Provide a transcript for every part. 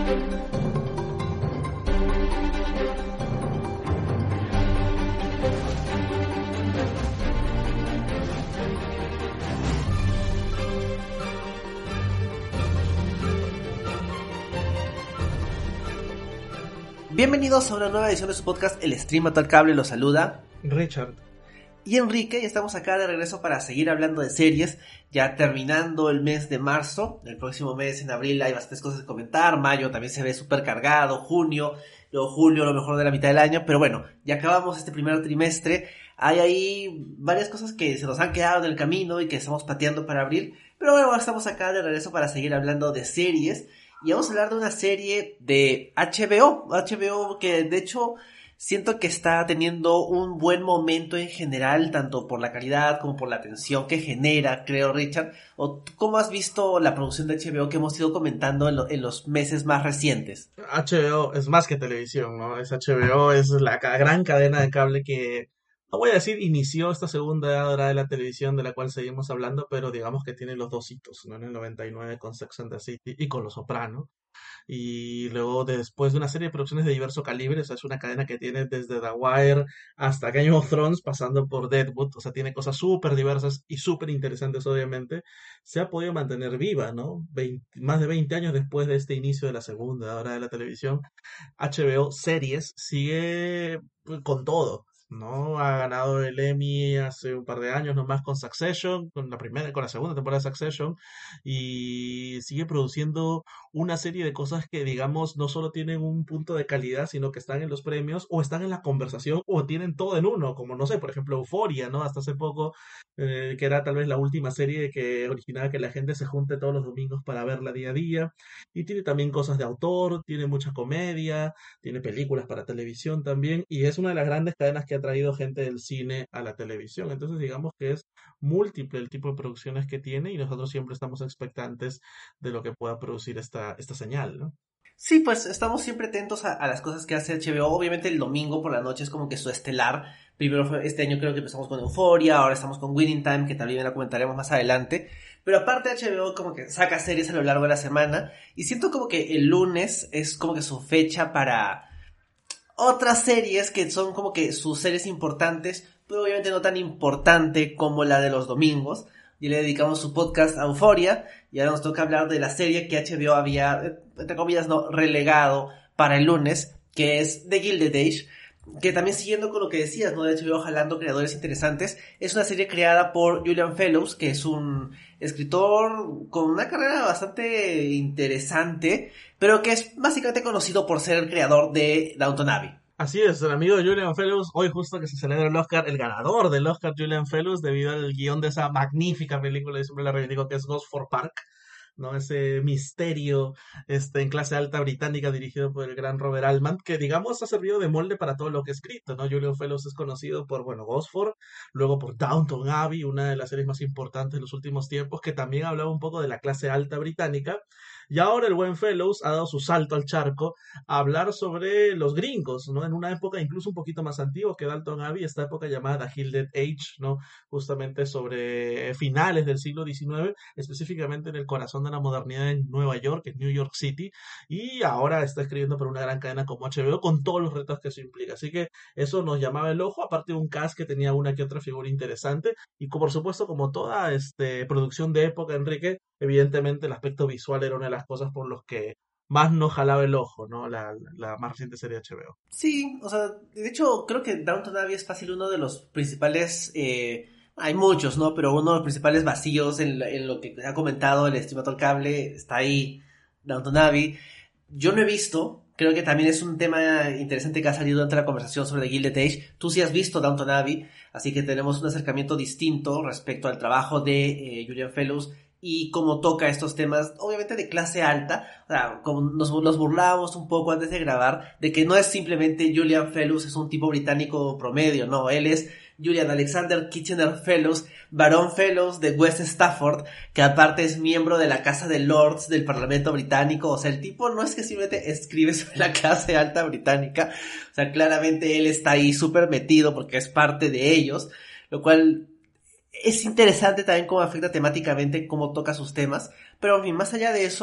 Bienvenidos a una nueva edición de su podcast El Stream Mató al Cable, los saluda Richard y Enrique, y estamos acá de regreso para seguir hablando de series, ya terminando el mes de marzo. El próximo mes, en abril, hay bastantes cosas que comentar. Mayo también se ve súper cargado, junio, luego julio, lo mejor de la mitad del año, pero bueno, ya acabamos este primer trimestre. Hay ahí varias cosas que se nos han quedado en el camino y que estamos pateando para abril, pero bueno, ahora estamos acá de regreso para seguir hablando de series. Y vamos a hablar de una serie de HBO que de hecho siento que está teniendo un buen momento en general, tanto por la calidad como por la atención que genera, creo, Richard. ¿O cómo has visto la producción de HBO que hemos ido comentando en los meses más recientes? HBO es más que televisión, ¿no? HBO es la gran cadena de cable que, no voy a decir inició esta segunda hora de la televisión de la cual seguimos hablando, pero digamos que tiene los dos hitos, ¿no? En el 99 con Sex and the City y con Los Soprano. Y luego después de una serie de producciones de diverso calibre, o sea, es una cadena que tiene desde The Wire hasta Game of Thrones, pasando por Deadwood, o sea, tiene cosas súper diversas y súper interesantes, obviamente, se ha podido mantener viva, ¿no? Más de 20 años después de este inicio de la segunda hora de la televisión, HBO Series sigue con todo. ¿No? Ha ganado el Emmy hace un par de años nomás con Succession, con la segunda temporada de Succession, y sigue produciendo una serie de cosas que, digamos, no solo tienen un punto de calidad, sino que están en los premios, o están en la conversación, o tienen todo en uno, como, no sé, por ejemplo, Euphoria, ¿no? Hasta hace poco, que era tal vez la última serie que originaba que la gente se junte todos los domingos para verla día a día, y tiene también cosas de autor, tiene mucha comedia, tiene películas para televisión también, y es una de las grandes cadenas que ha traído gente del cine a la televisión. Entonces digamos que es múltiple el tipo de producciones que tiene y nosotros siempre estamos expectantes de lo que pueda producir esta señal, ¿no? Sí, pues estamos siempre atentos a las cosas que hace HBO. Obviamente el domingo por la noche es como que su estelar. Primero fue este año, creo que empezamos con Euphoria, ahora estamos con Winning Time, que también la comentaremos más adelante. Pero aparte HBO como que saca series a lo largo de la semana, y siento como que el lunes es como que su fecha para otras series que son como que sus series importantes, pero obviamente no tan importante como la de los domingos. Y le dedicamos su podcast a Euphoria, y ahora nos toca hablar de la serie que HBO había, entre comillas, no, relegado para el lunes, que es The Gilded Age, que también siguiendo con lo que decías, ¿no? De HBO jalando creadores interesantes. Es una serie creada por Julian Fellowes, que es un escritor con una carrera bastante interesante, pero que es básicamente conocido por ser el creador de Downton Abbey. Así es, el amigo de Julian Fellowes, hoy justo que se celebra el Oscar, el ganador del Oscar, Julian Fellowes, debido al guión de esa magnífica película, y siempre la reivindico, que es Gosford Park, ¿no? Ese misterio en clase alta británica dirigido por el gran Robert Altman, que digamos ha servido de molde para todo lo que ha escrito, ¿no? Julian Fellowes es conocido por, bueno, Gosford, luego por Downton Abbey, una de las series más importantes de los últimos tiempos, que también hablaba un poco de la clase alta británica. Y ahora el buen Fellows ha dado su salto al charco a hablar sobre los gringos, ¿no? En una época incluso un poquito más antigua que Downton Abbey, esta época llamada Gilded Age, ¿no? Justamente sobre finales del siglo XIX, específicamente en el corazón de la modernidad en Nueva York, en New York City, y ahora está escribiendo para una gran cadena como HBO con todos los retos que eso implica. Así que eso nos llamaba el ojo, aparte de un cast que tenía una que otra figura interesante, y por supuesto, como toda producción de época, Enrique, evidentemente el aspecto visual era una de las cosas por los que más nos jalaba el ojo, ¿no? La más reciente serie de HBO. Sí, o sea, de hecho creo que Downton Abbey es fácil uno de los principales, hay muchos, ¿no? Pero uno de los principales vacíos en lo que ha comentado el estimador cable, está ahí Downton Abbey. Yo no he visto, creo que también es un tema interesante que ha salido durante la conversación sobre The Gilded Age. Tú sí has visto Downton Abbey, así que tenemos un acercamiento distinto respecto al trabajo de Julian Fellowes y cómo toca estos temas, obviamente de clase alta. O sea, como nos burlábamos un poco antes de grabar, de que no es simplemente Julian Fellowes, es un tipo británico promedio, no, él es Julian Alexander Kitchener Fellowes, Barón Fellowes de West Stafford, que aparte es miembro de la Casa de Lords del Parlamento Británico. O sea, el tipo no es que simplemente escribe sobre la clase alta británica, o sea, claramente él está ahí súper metido porque es parte de ellos, lo cual es interesante también cómo afecta temáticamente, cómo toca sus temas. Pero en fin, más allá de eso,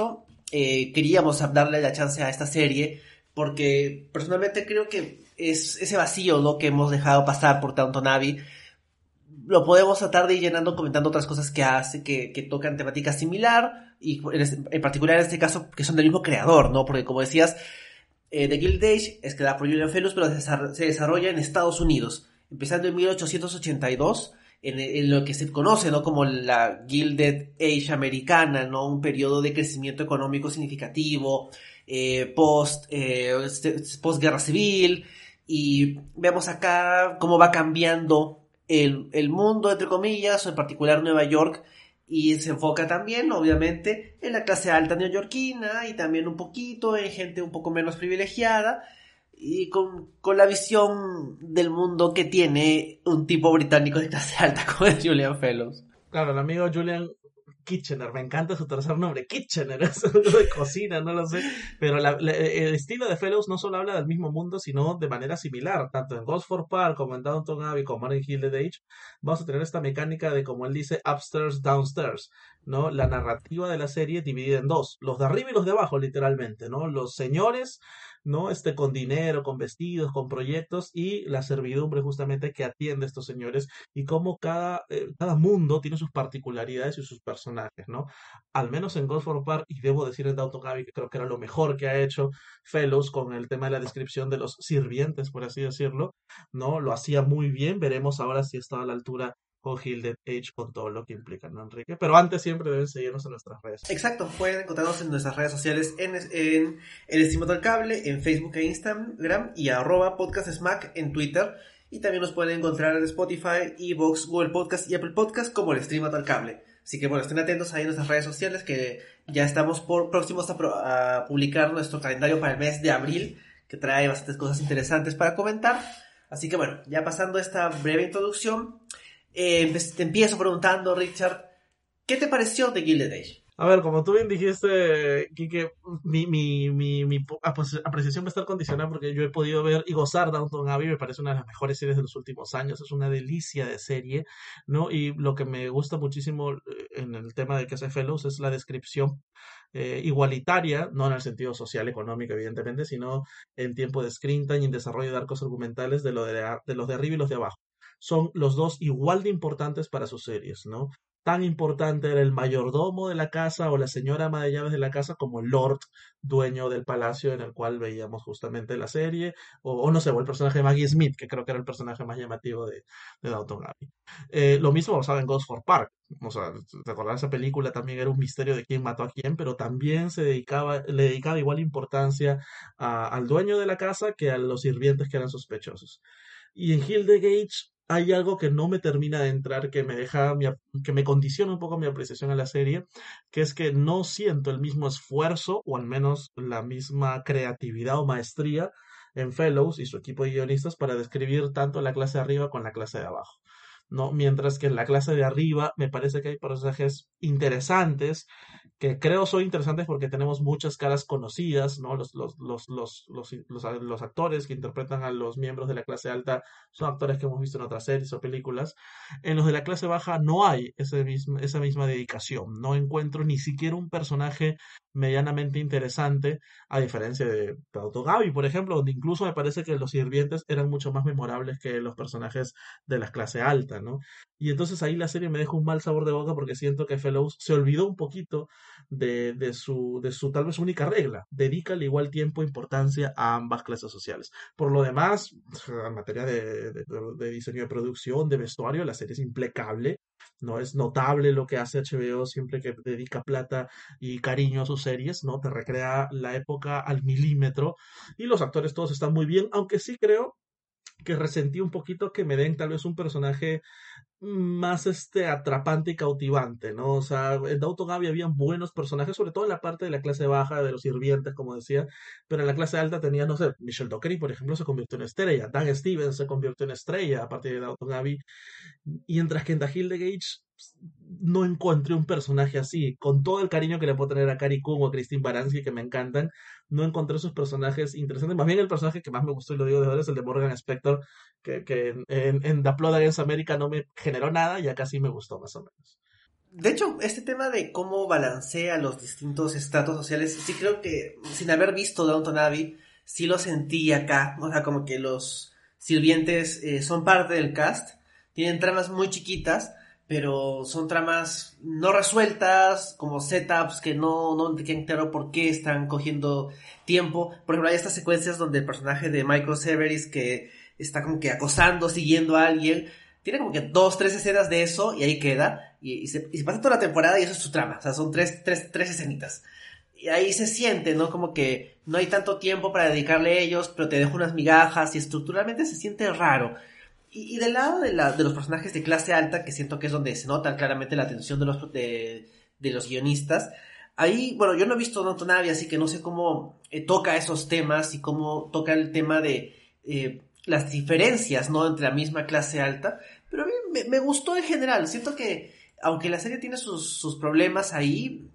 queríamos darle la chance a esta serie, porque personalmente creo que es ese vacío, ¿no?, que hemos dejado pasar por Downton Abbey. Lo podemos tratar de ir llenando comentando otras cosas que hace, que tocan temática similar, y en particular en este caso que son del mismo creador, ¿no? Porque como decías, The Gilded Age es creada por Julian Fellows, pero se desarrolla en Estados Unidos, empezando en 1882, en lo que se conoce, ¿no?, como la Gilded Age americana, ¿no? Un periodo de crecimiento económico significativo, postguerra civil, y vemos acá cómo va cambiando el mundo, entre comillas, o en particular Nueva York, y se enfoca también, obviamente, en la clase alta neoyorquina y también un poquito en gente un poco menos privilegiada y con la visión del mundo que tiene un tipo británico de clase alta como es Julian Fellows. Claro, el amigo Julian Kitchener, me encanta su tercer nombre, Kitchener, es algo de cocina, no lo sé, pero el estilo de Fellows no solo habla del mismo mundo, sino de manera similar, tanto en Gosford Park como en Downton Abbey como en Gilded Age, vamos a tener esta mecánica de, como él dice, upstairs, downstairs, ¿no? La narrativa de la serie dividida en dos, los de arriba y los de abajo, literalmente, ¿no? Los señores, ¿no? Con dinero, con vestidos, con proyectos, y la servidumbre justamente que atiende a estos señores, y cómo cada mundo tiene sus particularidades y sus personajes, ¿no? Al menos en Gosford Park, y debo decir en Downton Abbey que creo que era lo mejor que ha hecho Fellows con el tema de la descripción de los sirvientes, por así decirlo, ¿no? Lo hacía muy bien, veremos ahora si está a la altura con Gilded Age, con todo lo que implica, ¿no, Enrique? Pero antes siempre deben seguirnos en nuestras redes. Exacto, pueden encontrarnos en nuestras redes sociales en El Estímato al Cable, en Facebook e Instagram, y @podcastsmack en Twitter. Y también nos pueden encontrar en Spotify, Evox, Google Podcast y Apple Podcast como El Estímato al Cable. Así que bueno, estén atentos ahí en nuestras redes sociales, que ya estamos próximos a publicar nuestro calendario para el mes de abril, que trae bastantes cosas interesantes para comentar. Así que bueno, ya pasando esta breve introducción, te empiezo preguntando, Richard, ¿qué te pareció de Gilded Age? A ver, como tú bien dijiste, Quique, mi apreciación va a estar condicionada porque yo he podido ver y gozar Downton Abbey, me parece una de las mejores series de los últimos años, es una delicia de serie, ¿no? Y lo que me gusta muchísimo en el tema de que hace Fellows es la descripción igualitaria, no en el sentido social, económico, evidentemente, sino en tiempo de screen time y en desarrollo de arcos argumentales de los de arriba y los de abajo. Son los dos igual de importantes para sus series, ¿no? Tan importante era el mayordomo de la casa o la señora ama de llaves de la casa como el Lord, dueño del palacio en el cual veíamos justamente la serie, o no sé, o el personaje de Maggie Smith, que creo que era el personaje más llamativo de Downton Abbey. Lo mismo pasaba en Gosford Park. O sea, recordar esa película también era un misterio de quién mató a quién, pero también le dedicaba igual importancia al dueño de la casa que a los sirvientes que eran sospechosos. Y en Hildegate hay algo que no me termina de entrar, que me condiciona un poco mi apreciación a la serie, que es que no siento el mismo esfuerzo, o al menos la misma creatividad o maestría en Fellows y su equipo de guionistas para describir tanto la clase de arriba con la clase de abajo. ¿No? Mientras que en la clase de arriba me parece que hay personajes interesantes, que creo son interesantes porque tenemos muchas caras conocidas, ¿no? Los actores que interpretan a los miembros de la clase alta son actores que hemos visto en otras series o películas. En los de la clase baja no hay esa misma dedicación, no encuentro ni siquiera un personaje medianamente interesante, a diferencia de Downton Abbey, por ejemplo, donde incluso me parece que los sirvientes eran mucho más memorables que los personajes de la clase alta, ¿no? Y entonces ahí la serie me deja un mal sabor de boca porque siento que Fellows se olvidó un poquito de su tal vez única regla. Dedica al igual tiempo e importancia a ambas clases sociales. Por lo demás, en materia de diseño de producción, de vestuario, la serie es impecable. No es notable lo que hace HBO siempre que dedica plata y cariño a sus series, ¿no? Te recrea la época al milímetro y los actores todos están muy bien, aunque sí creo que resentí un poquito que me den tal vez un personaje más atrapante y cautivante, ¿no? O sea, en Downton Abbey habían buenos personajes, sobre todo en la parte de la clase baja, de los sirvientes, como decía, pero en la clase alta tenía, no sé, Michelle Dockery, por ejemplo, se convirtió en estrella, Dan Stevens se convirtió en estrella a partir de Downton Abbey, y mientras que en The Gilded no encontré un personaje así, con todo el cariño que le puedo tener a Carrie Coon o a Christine Baranski, que me encantan, no encontré esos personajes interesantes. Más bien el personaje que más me gustó, y lo digo de ahora, es el de Morgan Spector, que en The Plot Against America no me generó nada y acá sí me gustó más o menos. De hecho, este tema de cómo balancea los distintos estratos sociales, sí creo que sin haber visto Downton Abbey, sí lo sentí acá. O sea, como que los sirvientes son parte del cast, tienen tramas muy chiquitas, pero son tramas no resueltas, como setups que no te quedan claro por qué están cogiendo tiempo. Por ejemplo, hay estas secuencias donde el personaje de Michael Severis que está como que acosando, siguiendo a alguien, tiene como que dos, tres escenas de eso y ahí queda. Y se pasa toda la temporada y eso es su trama. O sea, son tres escenitas. Y ahí se siente, ¿no? Como que no hay tanto tiempo para dedicarle a ellos, pero te dejo unas migajas y estructuralmente se siente raro. Y del lado de los personajes de clase alta, que siento que es donde se nota claramente la atención de los guionistas, ahí, bueno, yo no he visto Downton Abbey, así que no sé cómo toca esos temas y cómo toca el tema de las diferencias, ¿no? Entre la misma clase alta, pero a mí me gustó en general. Siento que, aunque la serie tiene sus problemas ahí,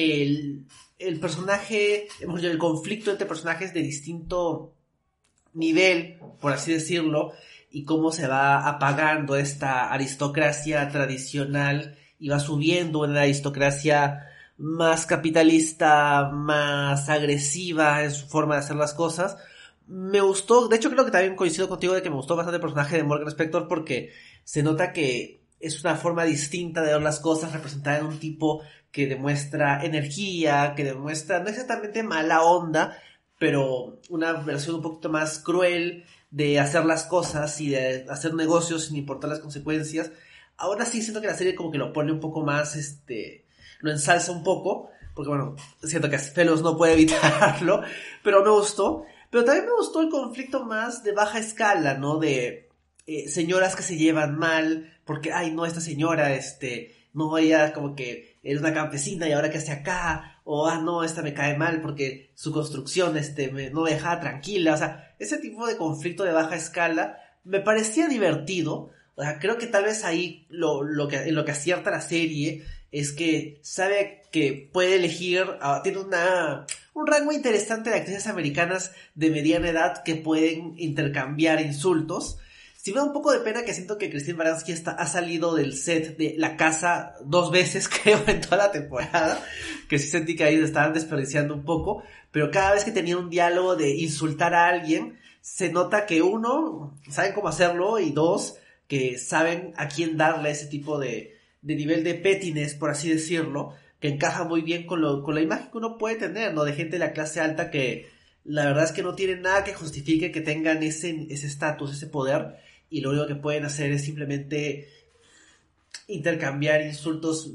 el personaje, el conflicto entre personajes de distinto nivel, por así decirlo, y cómo se va apagando esta aristocracia tradicional y va subiendo una aristocracia más capitalista, más agresiva en su forma de hacer las cosas. Me gustó, de hecho creo que también coincido contigo de que me gustó bastante el personaje de Morgan Spector porque se nota que es una forma distinta de ver las cosas representada en un tipo que demuestra energía, que demuestra no exactamente mala onda, pero una versión un poquito más cruel de hacer las cosas y de hacer negocios sin importar las consecuencias. Ahora sí siento que la serie como que lo pone un poco más, lo ensalza un poco, porque bueno, siento que Fellows no puede evitarlo, pero me gustó. Pero también me gustó el conflicto más de baja escala, ¿no? De señoras que se llevan mal, porque, ay, no, esta señora, no, ella como que es una campesina y ahora que hace acá, o, ah, no, esta me cae mal porque su construcción, no me deja tranquila, o sea, ese tipo de conflicto de baja escala me parecía divertido. O sea, creo que tal vez ahí en lo que acierta la serie es que sabe que puede elegir, tiene un rango interesante de actrices americanas de mediana edad que pueden intercambiar insultos. Sí me da un poco de pena que siento que Christine Baranski ha salido del set de La Casa dos veces, creo, en toda la temporada, que sí sentí que ahí estaban desperdiciando un poco, pero cada vez que tenía un diálogo de insultar a alguien, se nota que uno, saben cómo hacerlo, y dos, que saben a quién darle ese tipo de nivel de pettiness, por así decirlo, que encaja muy bien con la imagen que uno puede tener, ¿no? De gente de la clase alta que la verdad es que no tienen nada que justifique que tengan ese estatus, ese poder, y lo único que pueden hacer es simplemente intercambiar insultos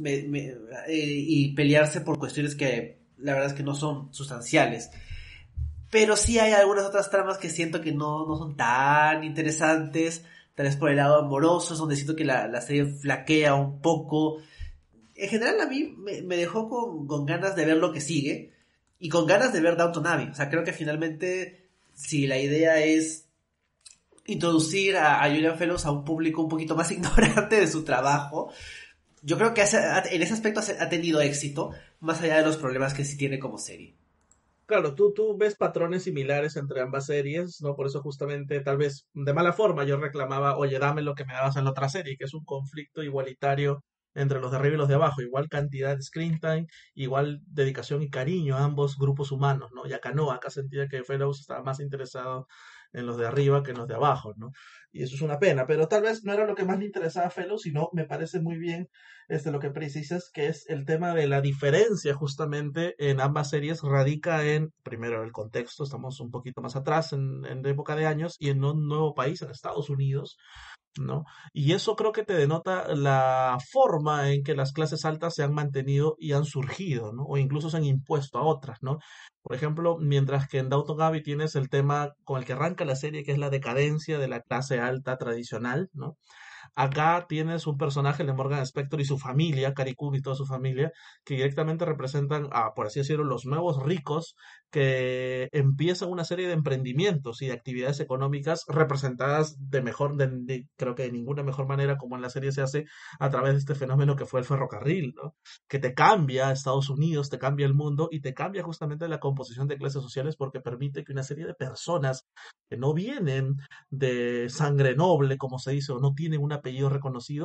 y pelearse por cuestiones que la verdad es que no son sustanciales. Pero sí hay algunas otras tramas que siento que no son tan interesantes, tal vez por el lado amoroso, es donde siento que la serie flaquea un poco. En general a mí me dejó con ganas de ver lo que sigue y con ganas de ver Downton Abbey. O sea, creo que finalmente, si la idea es introducir a Julian Fellows a un público un poquito más ignorante de su trabajo, yo creo que en ese aspecto ha tenido éxito, más allá de los problemas que sí tiene como serie. Claro, tú ves patrones similares entre ambas series, ¿no? Por eso justamente, tal vez de mala forma, yo reclamaba, oye, dame lo que me dabas en la otra serie, que es un conflicto igualitario entre los de arriba y los de abajo, igual cantidad de screen time, igual dedicación y cariño a ambos grupos humanos, ¿no? Y acá no, acá sentía que Fellows estaba más interesado en los de arriba que en los de abajo, ¿no? Y eso es una pena, pero tal vez no era lo que más le interesaba a Fellows, sino me parece muy bien lo que precisas, que es el tema de la diferencia justamente en ambas series radica en, primero, el contexto, estamos un poquito más atrás en época de años y en un nuevo país, en Estados Unidos, ¿no? Y eso creo que te denota la forma en que las clases altas se han mantenido y han surgido, ¿no? O incluso se han impuesto a otras, ¿no? Por ejemplo, mientras que en Downton Abbey tienes el tema con el que arranca la serie, que es la decadencia de la clase alta tradicional, ¿no? Acá tienes un personaje de Morgan Spector y su familia, Carrie Coon y toda su familia, que directamente representan a, por así decirlo, los nuevos ricos que empiezan una serie de emprendimientos y de actividades económicas representadas creo que de ninguna mejor manera como en la serie se hace a través de este fenómeno que fue el ferrocarril, ¿no? Que te cambia Estados Unidos, te cambia el mundo y te cambia justamente la composición de clases sociales porque permite que una serie de personas que no vienen de sangre noble, como se dice, o no tienen un apellido reconocido,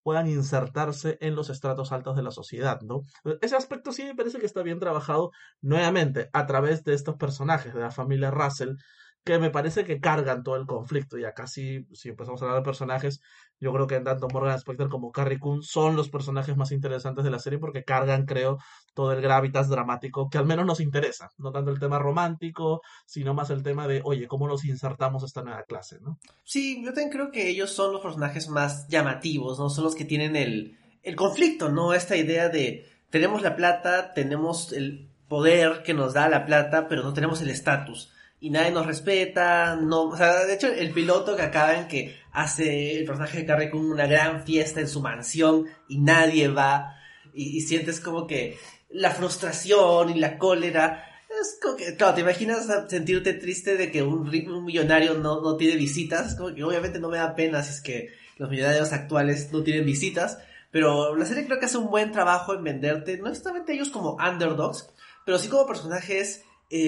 puedan insertarse en los estratos altos de la sociedad, ¿no? Ese aspecto sí me parece que está bien trabajado nuevamente a través de estos personajes de la familia Russell, que me parece que cargan todo el conflicto. Y acá sí, si empezamos a hablar de personajes, yo creo que tanto Morgan Spector como Carrie Coon son los personajes más interesantes de la serie porque cargan, creo, todo el gravitas dramático que al menos nos interesa. No tanto el tema romántico, sino más el tema de, oye, ¿cómo nos insertamos esta nueva clase, ¿no? Sí, yo también creo que ellos son los personajes más llamativos, ¿no? Son los que tienen el conflicto, ¿no? Esta idea de tenemos la plata, tenemos el poder que nos da la plata, pero no tenemos el estatus. Y nadie nos respeta, no, o sea, de hecho el piloto que acaba en que hace el personaje de Carrie con una gran fiesta en su mansión y nadie va y sientes como que la frustración y la cólera. Es como que, claro, te imaginas sentirte triste de que un millonario no tiene visitas. Es como que obviamente no me da pena si es que los millonarios actuales no tienen visitas. Pero la serie creo que hace un buen trabajo en venderte, no exactamente ellos como underdogs, pero sí como personajes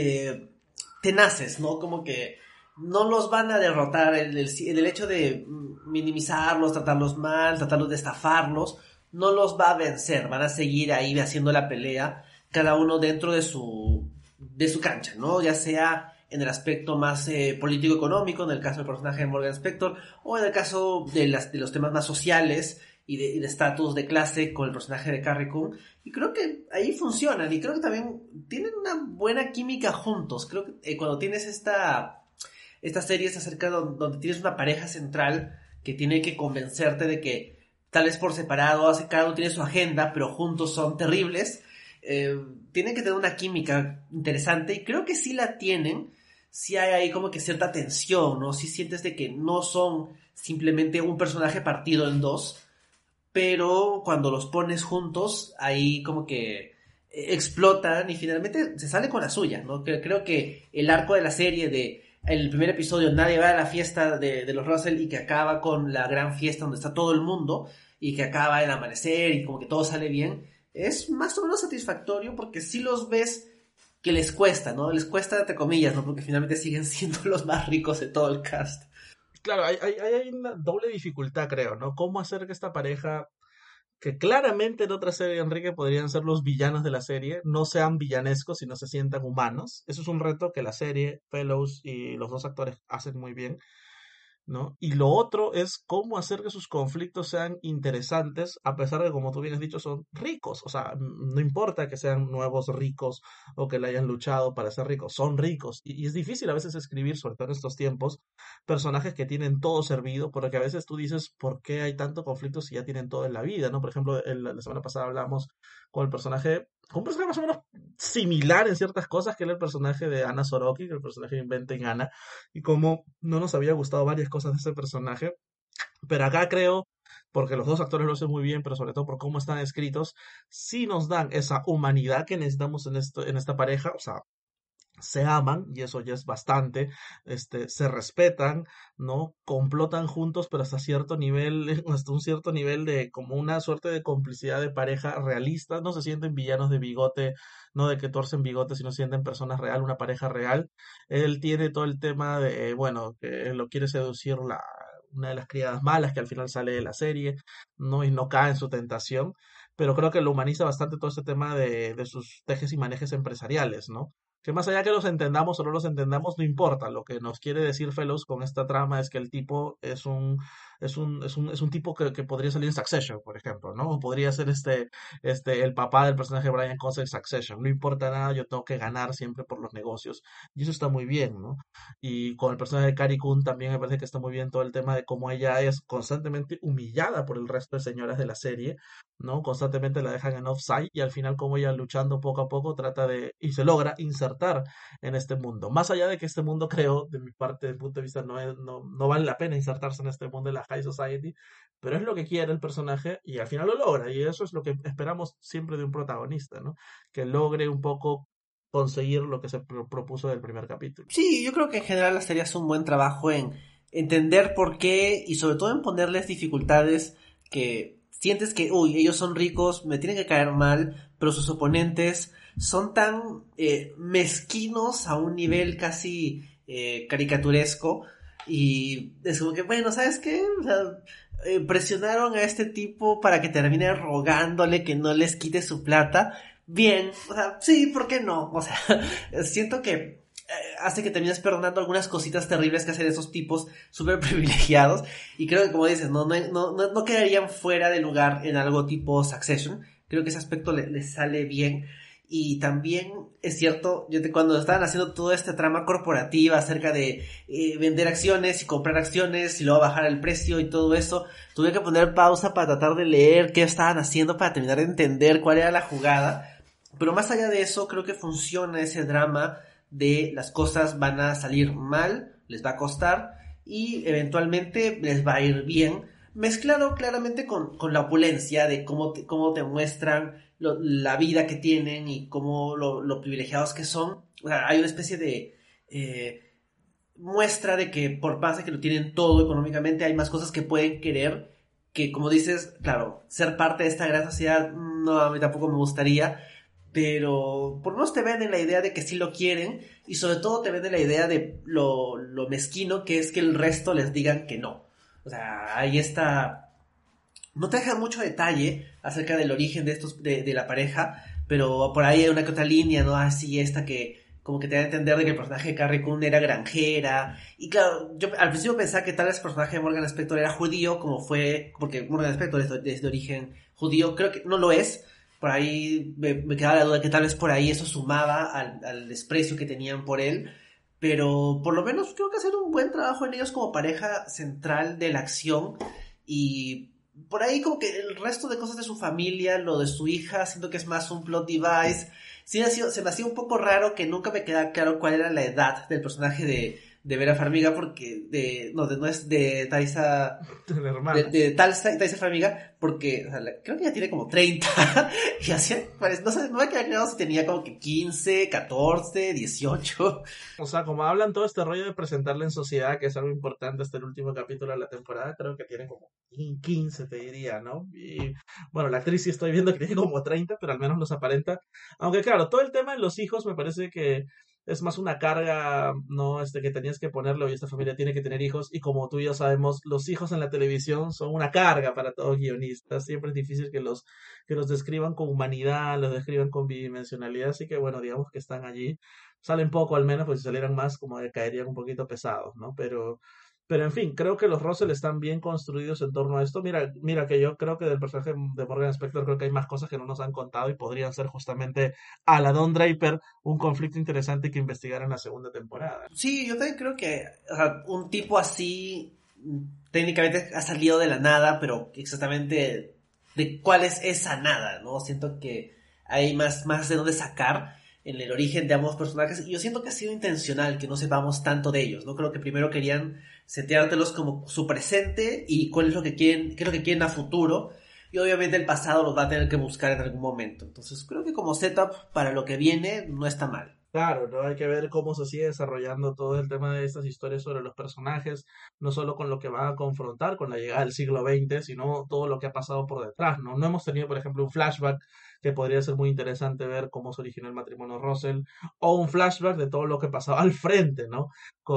tenaces, ¿no? Como que no los van a derrotar el hecho de minimizarlos, tratarlos mal, tratarlos de estafarlos, no los va a vencer, van a seguir ahí haciendo la pelea, cada uno dentro de su cancha, ¿no? Ya sea en el aspecto más político-económico, en el caso del personaje de Morgan Spector, o en el caso de los temas más sociales y de estatus de clase con el personaje de Carrie Coon. Y creo que ahí funcionan, y creo que también tienen una buena química juntos. Creo que cuando tienes esta serie es acerca donde tienes una pareja central que tiene que convencerte de que tal vez por separado, cada uno tiene su agenda, pero juntos son terribles. Tienen que tener una química interesante y creo que sí la tienen. Sí hay ahí como que cierta tensión, ¿no? Sí sientes de que no son simplemente un personaje partido en dos, pero cuando los pones juntos, ahí como que explotan y finalmente se sale con la suya, ¿no? Creo que el arco de la serie de el primer episodio, nadie va a la fiesta de los Russell y que acaba con la gran fiesta donde está todo el mundo y que acaba el amanecer y como que todo sale bien, es más o menos satisfactorio porque sí los ves que les cuesta, ¿no? Les cuesta entre comillas, ¿no? Porque finalmente siguen siendo los más ricos de todo el cast. Claro, hay una doble dificultad, creo, ¿no? ¿Cómo hacer que esta pareja, que claramente en otra serie, Enrique, podrían ser los villanos de la serie, no sean villanescos, sino se sientan humanos? Eso es un reto que la serie, Fellows y los dos actores hacen muy bien, ¿no? Y lo otro es cómo hacer que sus conflictos sean interesantes, a pesar de, como tú bien has dicho, son ricos. O sea, no importa que sean nuevos ricos o que le hayan luchado para ser ricos, son ricos. Y es difícil a veces escribir, sobre todo en estos tiempos, personajes que tienen todo servido, porque a veces tú dices, ¿por qué hay tanto conflicto si ya tienen todo en la vida, ¿no? Por ejemplo, la semana pasada hablamos con el personaje, con un personaje más o menos similar en ciertas cosas, que era el personaje de Anna Soroki, que el personaje de Inventen Anna, y como no nos había gustado varias cosas de ese personaje, pero acá creo, porque los dos actores lo hacen muy bien, pero sobre todo por cómo están escritos, sí nos dan esa humanidad que necesitamos en esta pareja, o sea, se aman, y eso ya es bastante, se respetan, ¿no? Complotan juntos, pero hasta cierto nivel, hasta un cierto nivel de como una suerte de complicidad de pareja realista, no se sienten villanos de bigote, no de que torcen bigote, sino sienten personas real, una pareja real. Él tiene todo el tema de, bueno, que lo quiere seducir una de las criadas malas que al final sale de la serie, ¿no? Y no cae en su tentación, pero creo que lo humaniza bastante todo este tema de sus tejes y manejes empresariales, ¿no? Que más allá que los entendamos o no los entendamos, no importa. Lo que nos quiere decir Fellows con esta trama es que el tipo es un tipo que podría salir en Succession, por ejemplo, ¿no? O podría ser el papá del personaje de Brian Cox en Succession. No importa nada, yo tengo que ganar siempre por los negocios. Y eso está muy bien, ¿no? Y con el personaje de Carrie Coon también me parece que está muy bien todo el tema de cómo ella es constantemente humillada por el resto de señoras de la serie, ¿no? Constantemente la dejan en offside y al final como ella luchando poco a poco trata y se logra insertar en este mundo. Más allá de que este mundo, creo, de mi parte, de punto de vista, no vale la pena insertarse en este mundo de la High Society, pero es lo que quiere el personaje y al final lo logra, y eso es lo que esperamos siempre de un protagonista, ¿no? Que logre un poco conseguir lo que se propuso del primer capítulo. Sí, yo creo que en general la serie hace un buen trabajo en entender por qué y sobre todo en ponerles dificultades que sientes que, uy, ellos son ricos, me tienen que caer mal, pero sus oponentes son tan mezquinos a un nivel casi caricaturesco Y es como que, bueno, ¿sabes qué? O sea, presionaron a este tipo para que termine rogándole que no les quite su plata. Bien, o sea, sí, ¿por qué no? O sea, siento que hace que termines perdonando algunas cositas terribles que hacen esos tipos súper privilegiados. Y creo que, como dices, no quedarían fuera de lugar en algo tipo Succession. Creo que ese aspecto le sale bien. Y también es cierto, cuando estaban haciendo toda esta trama corporativa acerca de vender acciones y comprar acciones y luego bajar el precio y todo eso, tuve que poner pausa para tratar de leer qué estaban haciendo para terminar de entender cuál era la jugada. Pero más allá de eso, creo que funciona ese drama de las cosas van a salir mal, les va a costar y eventualmente les va a ir bien, mezclado claramente con la opulencia de cómo te muestran la vida que tienen y cómo lo privilegiados que son. O sea, hay una especie de muestra de que por más de que lo tienen todo económicamente, hay más cosas que pueden querer, que como dices, claro, ser parte de esta gran sociedad, no, a mí tampoco me gustaría, pero por lo menos te venden la idea de que sí lo quieren y sobre todo te venden la idea de lo mezquino que es que el resto les digan que no. O sea, ahí está. No te dejan mucho detalle acerca del origen de la pareja, pero por ahí hay una que otra línea, ¿no? Así esta que como que te da a entender de que el personaje de Carrie Coon era granjera. Y claro, yo al principio pensaba que tal vez el personaje de Morgan Spector era judío, como fue, porque Morgan Spector es de origen judío, creo que no lo es. Por ahí me quedaba la duda que tal vez por ahí eso sumaba al desprecio que tenían por él. Pero por lo menos creo que hacen un buen trabajo en ellos como pareja central de la acción. Y por ahí como que el resto de cosas de su familia, lo de su hija, siento que es más un plot device. Sí, se me hacía un poco raro que nunca me quedaba claro cuál era la edad del personaje de Vera Farmiga, porque no es de Taisa, La hermana. de Taisa Farmiga, porque o sea, creo que ya tiene como 30 y así, no sé, no me queda claro si tenía como que 15, 14, 18. O sea, como hablan todo este rollo de presentarla en sociedad, que es algo importante hasta el último capítulo de la temporada, creo que tiene como 15, te diría, ¿no? Y bueno, la actriz sí estoy viendo que tiene como 30, pero al menos los aparenta. Aunque claro, todo el tema de los hijos me parece que es más una carga, ¿no? Que tenías que ponerlo y esta familia tiene que tener hijos. Y como tú y yo sabemos, los hijos en la televisión son una carga para todo guionista. Siempre es difícil que los describan con humanidad, los describan con bidimensionalidad. Así que bueno, digamos que están allí. Salen poco al menos, pues si salieran más, como que caerían un poquito pesados, ¿no? Pero en fin, creo que los Russell están bien construidos en torno a esto. Mira que yo creo que del personaje de Morgan Spector creo que hay más cosas que no nos han contado y podrían ser justamente a la Don Draper un conflicto interesante que investigar en la segunda temporada. Sí, yo también creo que o sea, un tipo así técnicamente ha salido de la nada, pero exactamente de cuál es esa nada, ¿no? Siento que hay más de dónde sacar en el origen de ambos personajes y yo siento que ha sido intencional que no sepamos tanto de ellos, ¿no? Creo que primero querían seteártelos como su presente y cuál es lo que quieren, qué es lo que quieren a futuro y obviamente el pasado los va a tener que buscar en algún momento. Entonces creo que como setup para lo que viene no está mal. Claro, ¿no? Hay que ver cómo se sigue desarrollando todo el tema de estas historias sobre los personajes, no solo con lo que van a confrontar con la llegada del siglo XX, sino todo lo que ha pasado por detrás, ¿no? No hemos tenido, por ejemplo, un flashback que podría ser muy interesante ver cómo se originó el matrimonio Russell, o un flashback de todo lo que pasaba al frente, ¿no?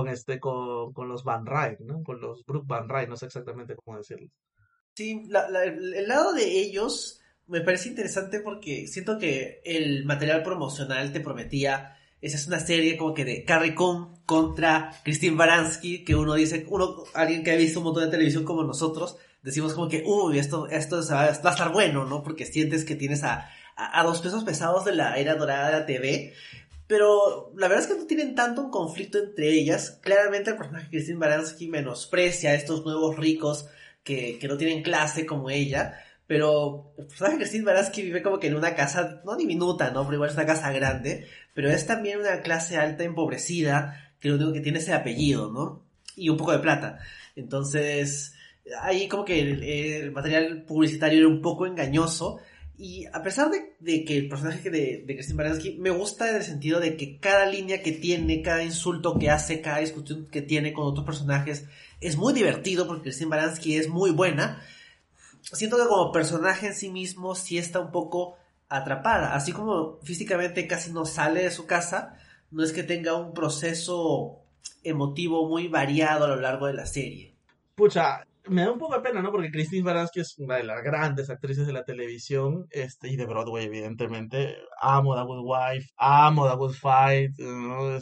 Con los Van Ryck, ¿no? Con los Brooke Van Ryck, no sé exactamente cómo decirlo. Sí, el lado de ellos me parece interesante porque siento que el material promocional te prometía, esa es una serie como que de Carrie Coon contra Christine Baranski, que uno dice, alguien que ha visto un montón de televisión como nosotros, decimos como que, uy, esto va a estar bueno, ¿no? Porque sientes que tienes a dos pesos pesados de la era dorada de la TV, pero la verdad es que no tienen tanto un conflicto entre ellas. Claramente el personaje de Christine Baranski menosprecia a estos nuevos ricos que no tienen clase como ella, pero el personaje de Christine Baranski vive como que en una casa, no diminuta, ¿no? Pero igual es una casa grande, pero es también una clase alta empobrecida, que lo único que tiene es el apellido, ¿no? Y un poco de plata. Entonces, ahí como que el material publicitario era un poco engañoso, y a pesar de que el personaje de Christine Baranski me gusta en el sentido de que cada línea que tiene, cada insulto que hace, cada discusión que tiene con otros personajes es muy divertido porque Christine Baranski es muy buena. Siento que como personaje en sí mismo sí está un poco atrapada, así como físicamente casi no sale de su casa, no es que tenga un proceso emotivo, muy variado a lo largo de la serie. Pucha, me da un poco de pena, ¿no? Porque Christine Baranski es una de las grandes actrices de la televisión, y de Broadway, evidentemente. Amo The Good Wife, amo The Good Fight, ¿no?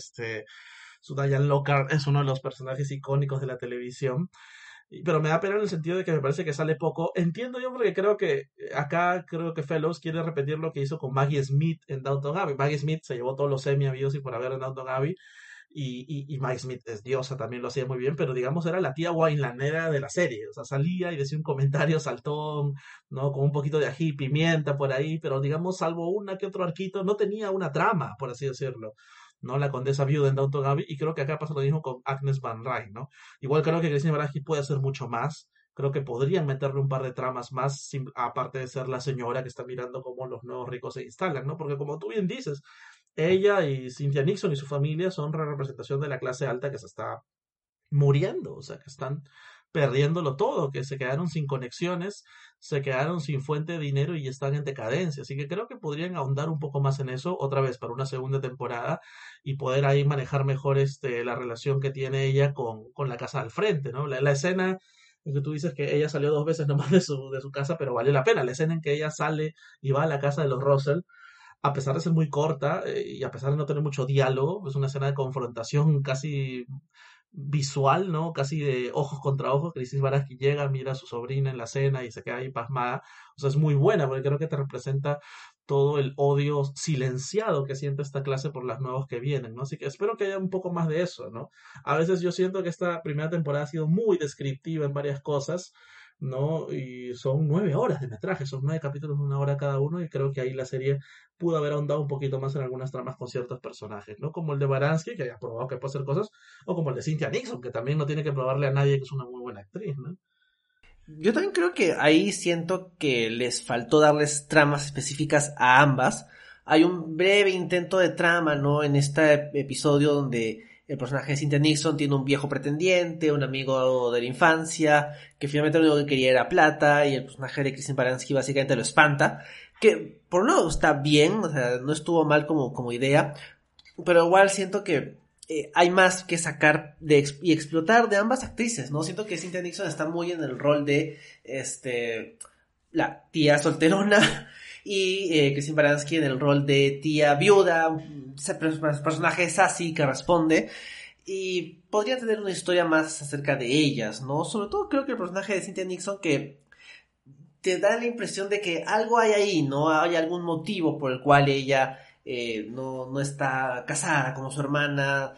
Su Diane Lockhart es uno de los personajes icónicos de la televisión. Pero me da pena en el sentido de que me parece que sale poco. Entiendo yo porque creo que acá creo que Fellows quiere repetir lo que hizo con Maggie Smith en Downton Abbey. Maggie Smith se llevó todos los Emmy habidos y por haber en Downton Abbey. Y Maggie Smith es diosa, también lo hacía muy bien, pero digamos era la tía guaylanera de la serie. O sea, salía y decía un comentario saltón, ¿no? Con un poquito de ají, pimienta por ahí, pero digamos, salvo una que otro arquito, no tenía una trama, por así decirlo. ¿No? La condesa viuda en Downton Abbey, y creo que acá pasa lo mismo con Agnes Van Ryn, ¿no? Igual creo que Cristina Baranski puede hacer mucho más. Creo que podrían meterle un par de tramas más, aparte de ser la señora que está mirando cómo los nuevos ricos se instalan, ¿no? Porque como tú bien dices, ella y Cynthia Nixon y su familia son la representación de la clase alta que se está muriendo, o sea, que están perdiéndolo todo, que se quedaron sin conexiones, se quedaron sin fuente de dinero y están en decadencia. Así que creo que podrían ahondar un poco más en eso, otra vez para una segunda temporada, y poder ahí manejar mejor la relación que tiene ella con la casa al frente, ¿no? La escena en que tú dices que ella salió 2 veces nomás de su casa, pero vale la pena. La escena en que ella sale y va a la casa de los Russell, a pesar de ser muy corta, y a pesar de no tener mucho diálogo, es una escena de confrontación casi visual, ¿no? Casi de ojos contra ojos. Crisis Baranski llega, mira a su sobrina en la cena y se queda ahí pasmada. O sea, es muy buena porque creo que te representa todo el odio silenciado que siente esta clase por las nuevos que vienen, ¿no? Así que espero que haya un poco más de eso, ¿no? A veces yo siento que esta primera temporada ha sido muy descriptiva en varias cosas, ¿no? Y son 9 horas de metraje, son 9 capítulos de 1 hora cada uno, y creo que ahí la serie pudo haber ahondado un poquito más en algunas tramas con ciertos personajes, ¿no? Como el de Baranski, que haya probado que puede hacer cosas, o como el de Cynthia Nixon, que también no tiene que probarle a nadie que es una muy buena actriz, ¿no? Yo también creo que ahí siento que les faltó darles tramas específicas a ambas. Hay un breve intento de trama, ¿no? En este episodio donde el personaje de Cynthia Nixon tiene un viejo pretendiente, un amigo de la infancia, que finalmente lo único que quería era plata, y el personaje de Christine Baranski básicamente lo espanta. Que por un lado está bien, o sea, no estuvo mal como idea, pero igual siento que hay más que sacar y explotar de ambas actrices, ¿no? Siento que Cynthia Nixon está muy en el rol de la tía solterona y Christine Baranski en el rol de tía viuda, ese personaje sassy que responde, y podría tener una historia más acerca de ellas, ¿no? Sobre todo creo que el personaje de Cynthia Nixon que te da la impresión de que algo hay ahí, ¿no? Hay algún motivo por el cual ella no está casada como su hermana,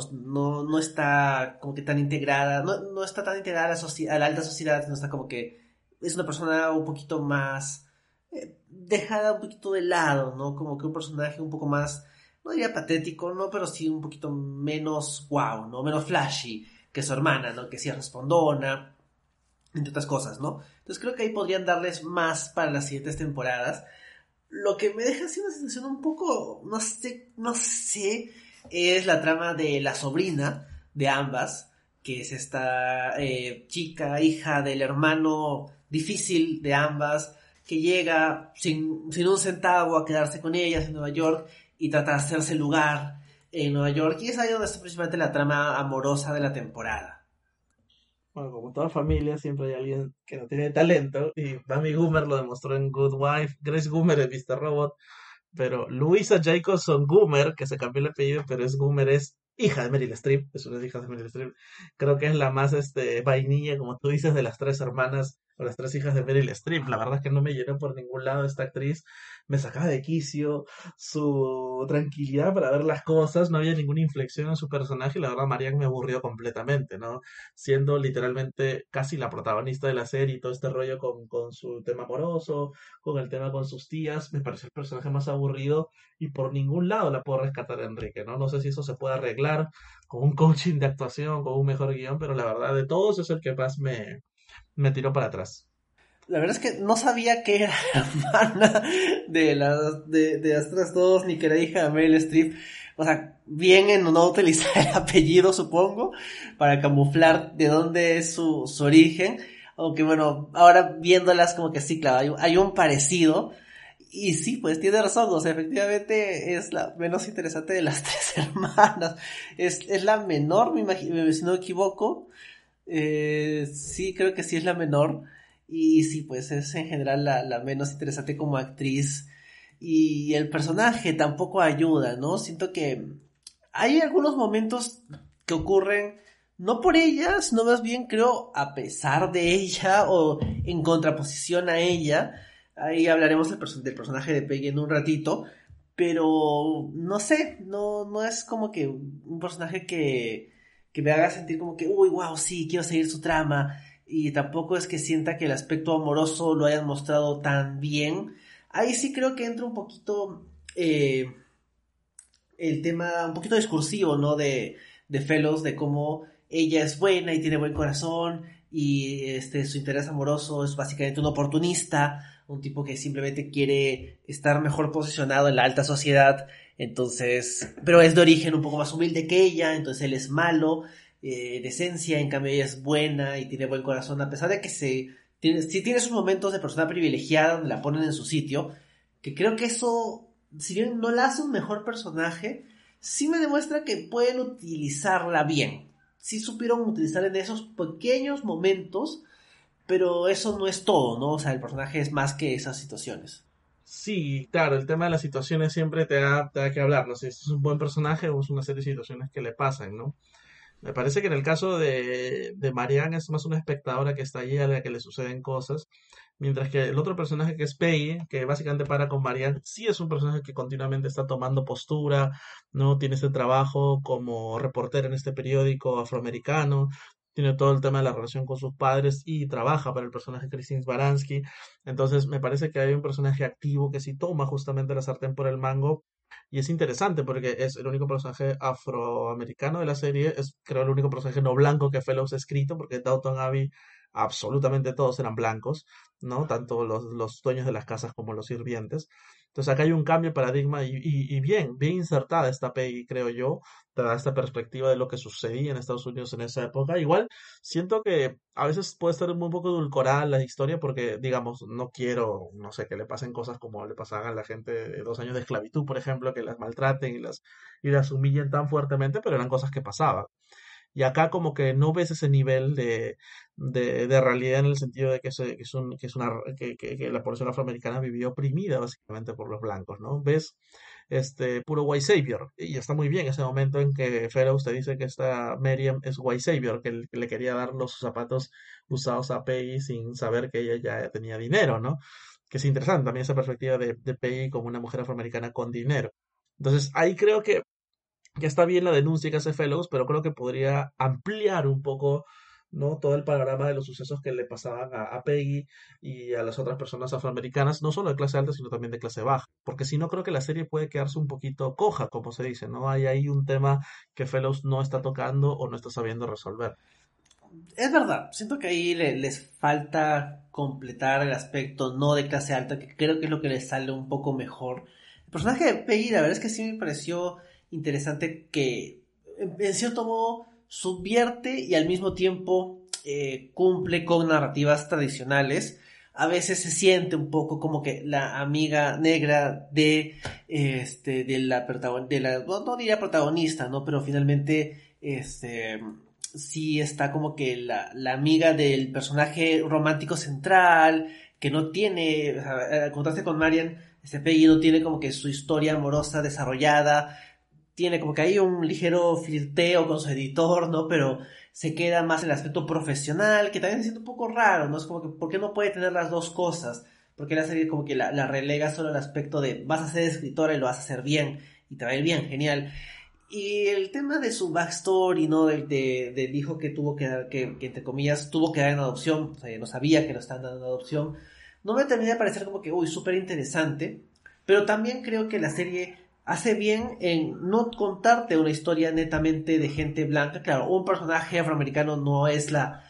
no está como que tan integrada, no está tan integrada a la alta sociedad, no está como que es una persona un poquito más dejada un poquito de lado, ¿no? Como que un personaje un poco más, no diría patético, ¿no? Pero sí un poquito menos wow, ¿no? Menos flashy que su hermana, ¿no? Que sí es respondona, entre otras cosas, ¿no? Entonces creo que ahí podrían darles más para las siguientes temporadas. Lo que me deja así una sensación un poco, no sé, es la trama de la sobrina de ambas, que es esta chica, hija del hermano difícil de ambas, que llega sin un centavo a quedarse con ellas en Nueva York y trata de hacerse lugar en Nueva York, y es ahí donde está principalmente la trama amorosa de la temporada. Bueno, como toda familia, siempre hay alguien que no tiene talento, y Dami Goomer lo demostró en Good Wife, Grace Goomer en Mr. Robot, pero Louisa Jacobson Goomer, que se cambió el apellido, pero es Goomer, es hija de Meryl Streep, es una hija de Meryl Streep. Creo que es la más vainilla, como tú dices, de las 3 hermanas o las 3 hijas de Meryl Streep. La verdad es que no me llenó por ningún lado esta actriz. Me sacaba de quicio su tranquilidad para ver las cosas, no había ninguna inflexión en su personaje, y la verdad Marianne me aburrió completamente, ¿no? Siendo literalmente casi la protagonista de la serie, y todo este rollo con su tema amoroso, con el tema con sus tías, me pareció el personaje más aburrido, y por ningún lado la puedo rescatar a Enrique, ¿no? No sé si eso se puede arreglar con un coaching de actuación, con un mejor guión, pero la verdad de todos es el que más me tiró para atrás. La verdad es que no sabía que era hermana de las otras dos, ni que era hija de Meryl Streep. O sea, bien en no utilizar el apellido, supongo, para camuflar de dónde es su origen. Aunque bueno, ahora viéndolas como que sí, claro, hay un parecido. Y sí, pues tiene razón, o sea, efectivamente es la menos interesante de las tres hermanas. Es la menor, me imagino, si no me equivoco. Sí, creo que sí es la menor. Y sí, pues es en general la menos interesante como actriz. Y el personaje tampoco ayuda, ¿no? Siento que hay algunos momentos que ocurren no por ella, sino más bien creo a pesar de ella o en contraposición a ella. Ahí hablaremos del personaje de Peggy en un ratito, pero no sé, no es como que un personaje que me haga sentir como que, uy, wow, sí, quiero seguir su trama, y tampoco es que sienta que el aspecto amoroso lo hayan mostrado tan bien. Ahí sí creo que entra un poquito el tema, un poquito discursivo, ¿no? De Fellows, de cómo ella es buena y tiene buen corazón, y su interés amoroso es básicamente un oportunista, un tipo que simplemente quiere estar mejor posicionado en la alta sociedad, entonces, pero es de origen un poco más humilde que ella, entonces él es malo, de esencia, en cambio ella es buena y tiene buen corazón, a pesar de que sí tiene sus momentos de persona privilegiada donde la ponen en su sitio, que creo que eso, si bien no la hace un mejor personaje, sí me demuestra que pueden utilizarla bien. Sí supieron utilizar en esos pequeños momentos, pero eso no es todo, ¿no? O sea, el personaje es más que esas situaciones. Sí, claro, el tema de las situaciones siempre te da que hablar, no sé si es un buen personaje o es una serie de situaciones que le pasan, ¿no? Me parece que en el caso de Marianne es más una espectadora que está allí a la que le suceden cosas, mientras que el otro personaje que es Peggy, que básicamente para con Marianne, sí es un personaje que continuamente está tomando postura, ¿no? Tiene este trabajo como reportera en este periódico afroamericano, tiene todo el tema de la relación con sus padres y trabaja para el personaje Christine Baranski. Entonces me parece que hay un personaje activo que sí toma justamente la sartén por el mango y es interesante porque es el único personaje afroamericano de la serie, es creo el único personaje no blanco que Fellows ha escrito, porque Downton Abbey absolutamente todos eran blancos, ¿no? Tanto los dueños de las casas como los sirvientes. Entonces acá hay un cambio de paradigma y bien insertada esta Peggy, creo yo, te da esta perspectiva de lo que sucedía en Estados Unidos en esa época. Igual siento que a veces puede estar un poco edulcorada la historia porque, digamos, no quiero, no sé, que le pasen cosas como le pasaban a la gente de 2 años de esclavitud, por ejemplo, que las maltraten y las humillen tan fuertemente, pero eran cosas que pasaban. Y acá como que no ves ese nivel de realidad en el sentido de que la población afroamericana vivió oprimida básicamente por los blancos, ¿no? Ves puro white savior. Y está muy bien ese momento en que Fellows te dice que esta Miriam es white savior, que le quería dar los zapatos usados a Peggy sin saber que ella ya tenía dinero, ¿no? Que es interesante también esa perspectiva de Peggy como una mujer afroamericana con dinero. Entonces ahí creo que está bien la denuncia que hace Fellows, pero creo que podría ampliar un poco, ¿no? Todo el panorama de los sucesos que le pasaban a Peggy y a las otras personas afroamericanas, no solo de clase alta, sino también de clase baja. Porque si no, creo que la serie puede quedarse un poquito coja, como se dice, ¿no? Hay ahí un tema que Fellows no está tocando o no está sabiendo resolver. Es verdad, siento que ahí les falta completar el aspecto no de clase alta, que creo que es lo que les sale un poco mejor. El personaje de Peggy, la verdad es que sí me pareció interesante que en cierto modo subvierte y al mismo tiempo cumple con narrativas tradicionales. A veces se siente un poco como que la amiga negra de la no diría protagonista, ¿no? Pero finalmente, sí está como que la amiga del personaje romántico central, que no tiene, o sea, al contraste con Marian, Peggy no tiene como que su historia amorosa desarrollada, tiene como que hay un ligero flirteo con su editor, ¿no? Pero se queda más en el aspecto profesional, que también se siente un poco raro, ¿no? Es como que, ¿por qué no puede tener las dos cosas? Porque la serie como que la relega solo al aspecto de vas a ser escritora y lo vas a hacer bien, y te va a ir bien, genial. Y el tema de su backstory, ¿no? Del hijo que tuvo que dar, que entre comillas tuvo que dar en adopción, o sea, no sabía que lo estaban dando en adopción, no me termina de parecer como que, uy, súper interesante, pero también creo que la serie hace bien en no contarte una historia netamente de gente blanca. Claro, un personaje afroamericano no es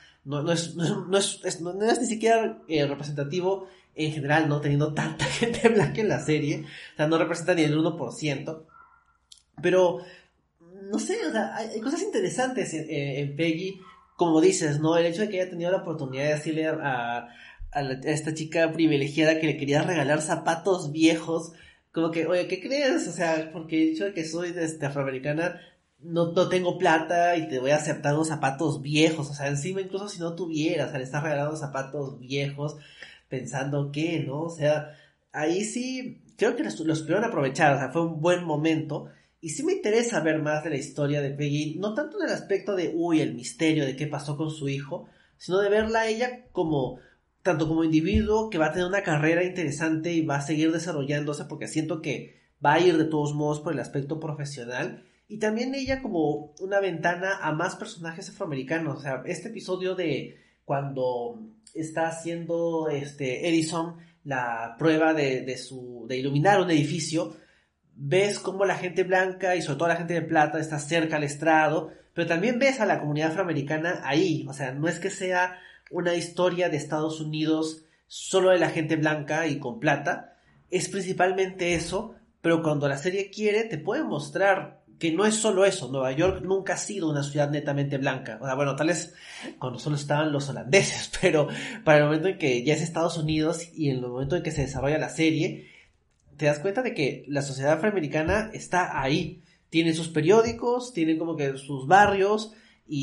no es ni siquiera representativo en general, no teniendo tanta gente blanca en la serie, o sea, no representa ni el 1%, pero no sé, o sea, hay cosas interesantes en Peggy, como dices, ¿no? El hecho de que haya tenido la oportunidad de decirle a esta chica privilegiada que le quería regalar zapatos viejos, como que, oye, ¿qué crees? O sea, porque he dicho que soy afroamericana, no tengo plata y te voy a aceptar unos zapatos viejos, o sea, encima incluso si no tuvieras, o sea, le estás regalando zapatos viejos pensando que, ¿no? O sea, ahí sí, creo que los supieron aprovechar, o sea, fue un buen momento. Y sí me interesa ver más de la historia de Peggy, no tanto en el aspecto de, uy, el misterio de qué pasó con su hijo, sino de verla a ella como, tanto como individuo, que va a tener una carrera interesante y va a seguir desarrollándose, porque siento que va a ir de todos modos por el aspecto profesional, y también ella como una ventana a más personajes afroamericanos. O sea, este episodio de cuando está haciendo Edison la prueba de iluminar un edificio, ves cómo la gente blanca y sobre todo la gente de plata está cerca al estrado, pero también ves a la comunidad afroamericana ahí. O sea, no es que sea una historia de Estados Unidos solo de la gente blanca y con plata, es principalmente eso, pero cuando la serie quiere te puede mostrar que no es solo eso. Nueva York nunca ha sido una ciudad netamente blanca. O sea, bueno, tal vez cuando solo estaban los holandeses, pero para el momento en que ya es Estados Unidos y en el momento en que se desarrolla la serie, te das cuenta de que la sociedad afroamericana está ahí. Tiene sus periódicos, tienen como que sus barrios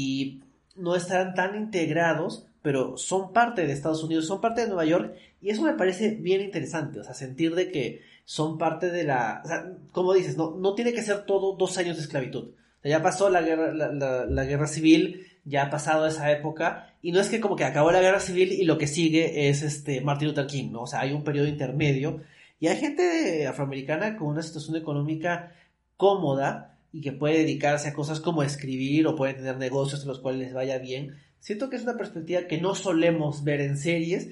y no están tan integrados, pero son parte de Estados Unidos, son parte de Nueva York, y eso me parece bien interesante. O sea, sentir de que son parte de la... O sea, como dices, no tiene que ser todo 2 años de esclavitud. O sea, ya pasó la guerra, la guerra civil, ya ha pasado esa época, y no es que como que acabó la guerra civil y lo que sigue es Martin Luther King, ¿no? O sea, hay un periodo intermedio y hay gente afroamericana con una situación económica cómoda y que puede dedicarse a cosas como escribir o puede tener negocios en los cuales les vaya bien. Siento que es una perspectiva que no solemos ver en series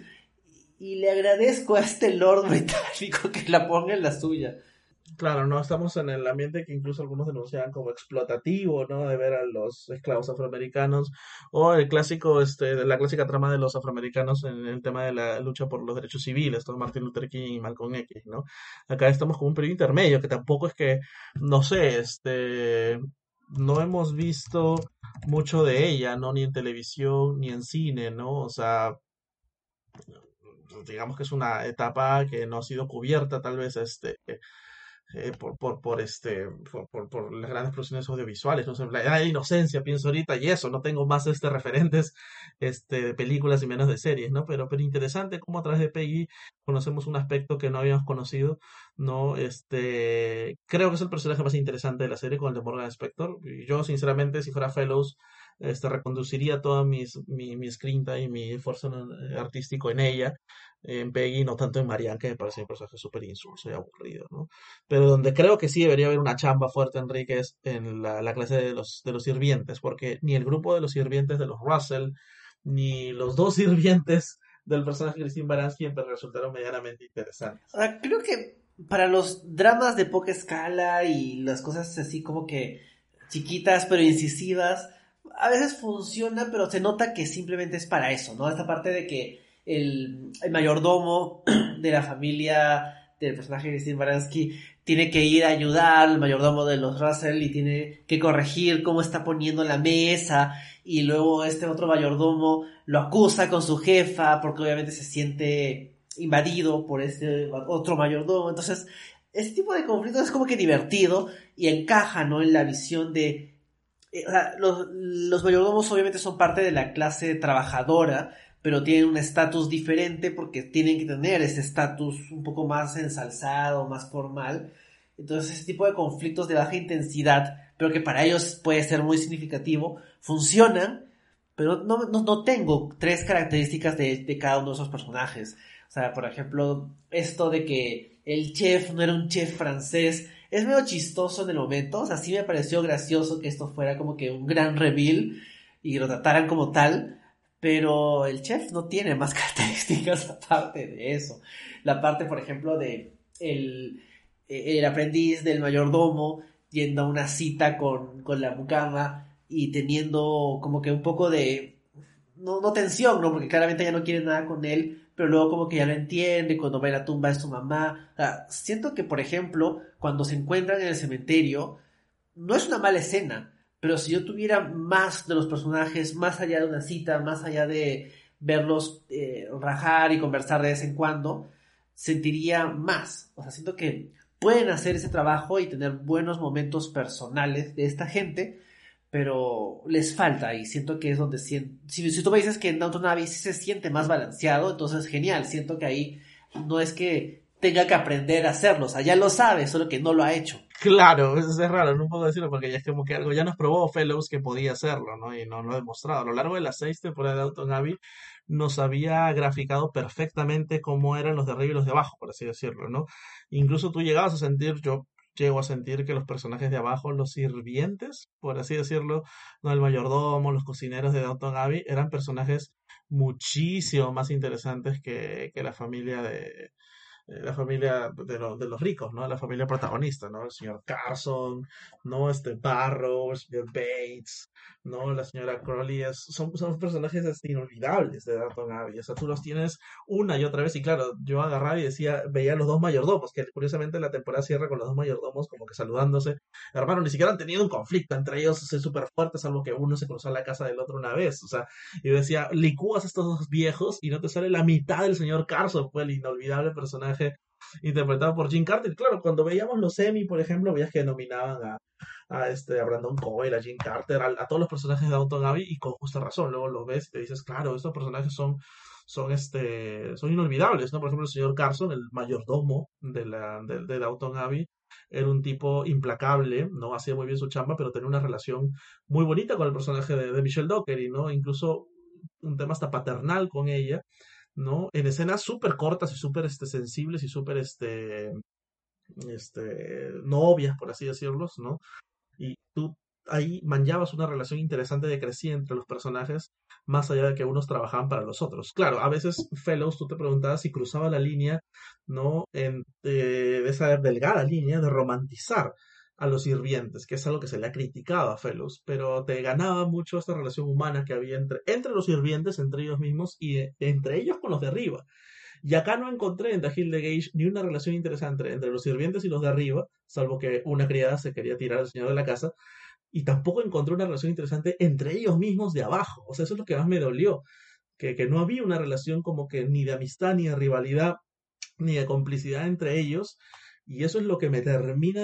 y le agradezco a este Lord británico que la ponga en la suya. Claro, no estamos en el ambiente que incluso algunos denunciaban como explotativo, ¿no? De ver a los esclavos afroamericanos o el clásico, de la clásica trama de los afroamericanos en el tema de la lucha por los derechos civiles, ¿no? Martin Luther King y Malcolm X, ¿no? Acá estamos con un periodo intermedio que tampoco es que, no sé, no hemos visto mucho de ella, ¿no? Ni en televisión ni en cine, ¿no? O sea, digamos que es una etapa que no ha sido cubierta tal vez por las grandes producciones audiovisuales, no sé, la edad de inocencia, pienso ahorita, y eso, no tengo más referentes de películas y menos de series, ¿no? Pero interesante cómo a través de Peggy conocemos un aspecto que no habíamos conocido, ¿no? Creo que es el personaje más interesante de la serie con el de Morgan Spector. Y yo, sinceramente, si fuera Fellows, reconduciría toda mi screen time y mi esfuerzo artístico en ella, en Peggy, no tanto en Marianne, que me parece un personaje súper insulso y aburrido, ¿no? Pero donde creo que sí debería haber una chamba fuerte, Enrique, es en la clase de los sirvientes, porque ni el grupo de los sirvientes de los Russell, ni los dos sirvientes del personaje de Christine Baranski me resultaron medianamente interesantes. Ahora, creo que para los dramas de poca escala y las cosas así como que chiquitas pero incisivas, a veces funciona, pero se nota que simplemente es para eso, ¿no? Esta parte de que el mayordomo de la familia del personaje de Steve Baranski tiene que ir a ayudar al mayordomo de los Russell y tiene que corregir cómo está poniendo la mesa, y luego este otro mayordomo lo acusa con su jefa porque obviamente se siente invadido por este otro mayordomo. Entonces, este tipo de conflictos es como que divertido y encaja, ¿no? En la visión de... o sea, los mayordomos obviamente son parte de la clase trabajadora, pero tienen un estatus diferente porque tienen que tener ese estatus un poco más ensalzado, más formal. Entonces, ese tipo de conflictos de baja intensidad, pero que para ellos puede ser muy significativo, funcionan, pero no tengo tres características de cada uno de esos personajes. O sea, por ejemplo, esto de que el chef no era un chef francés, es medio chistoso en el momento. O sea, sí me pareció gracioso que esto fuera como que un gran reveal y lo trataran como tal, pero el chef no tiene más características aparte de eso. La parte, por ejemplo, de el aprendiz del mayordomo yendo a una cita con la mucama y teniendo como que un poco de, no tensión, ¿no? Porque claramente ya no quiere nada con él, pero luego como que ya lo entiende, cuando va a la tumba de su mamá. O sea, siento que, por ejemplo, cuando se encuentran en el cementerio, no es una mala escena, pero si yo tuviera más de los personajes, más allá de una cita, más allá verlos rajar y conversar de vez en cuando, sentiría más. O sea, siento que pueden hacer ese trabajo y tener buenos momentos personales de esta gente, pero les falta y siento que es donde si tú me dices que en Downton Abbey sí se siente más balanceado, entonces genial, siento que ahí no es que tenga que aprender a hacerlo, o sea, ya lo sabe, solo que no lo ha hecho. Claro, es raro, no puedo decirlo porque ya es como que algo ya nos probó Fellows que podía hacerlo, ¿no? Y no lo ha demostrado. A lo largo de las 6 temporadas de Downton Abbey nos había graficado perfectamente cómo eran los de arriba y los de abajo, por así decirlo, ¿no? Incluso tú llegabas a sentir, yo llego a sentir que los personajes de abajo, los sirvientes, por así decirlo, no el mayordomo, los cocineros de Downton Abbey, eran personajes muchísimo más interesantes que la familia de los ricos, ¿no? La familia protagonista, ¿no? El señor Carson, ¿no? Barrow, el señor Bates, ¿no? La señora Crowley, son personajes inolvidables de Downton Abbey. O sea, tú los tienes una y otra vez. Y claro, yo agarraba y decía, veía a los dos mayordomos, que curiosamente la temporada cierra con los dos mayordomos como que saludándose. Hermano, ni siquiera han tenido un conflicto entre ellos, es súper fuerte, salvo que uno se cruzó a la casa del otro una vez. O sea, y decía, licúas a estos dos viejos y no te sale la mitad del señor Carson, fue el inolvidable personaje interpretado por Jim Carter. Claro, cuando veíamos los Emmy, por ejemplo, veías que nominaban a Brandon Coyle, a Jim Carter, a todos los personajes de Downton Abbey, y con justa razón. Luego los ves y te dices, claro, estos personajes son inolvidables, ¿no? Por ejemplo, el señor Carson, el mayordomo de Downton Abbey, era un tipo implacable, ¿no? Hacía muy bien su chamba, pero tenía una relación muy bonita con el personaje de Michelle Dockery, ¿no? Incluso un tema hasta paternal con ella, ¿no? En escenas súper cortas y súper sensibles y súper no obvias, por así decirlos, ¿no? Y tú ahí manllabas una relación interesante de crecida entre los personajes, más allá de que unos trabajaban para los otros. Claro, a veces Fellows tú te preguntabas si cruzaba la línea, ¿no? De esa delgada línea de romantizar a los sirvientes, que es algo que se le ha criticado a Fellows, pero te ganaba mucho esta relación humana que había entre los sirvientes, entre ellos mismos y entre ellos con los de arriba. Y acá no encontré en The Hilde Gage ni una relación interesante entre los sirvientes y los de arriba, salvo que una criada se quería tirar al señor de la casa, y tampoco encontré una relación interesante entre ellos mismos de abajo. O sea, eso es lo que más me dolió, que no había una relación como que ni de amistad, ni de rivalidad, ni de complicidad entre ellos, y eso es lo que me termina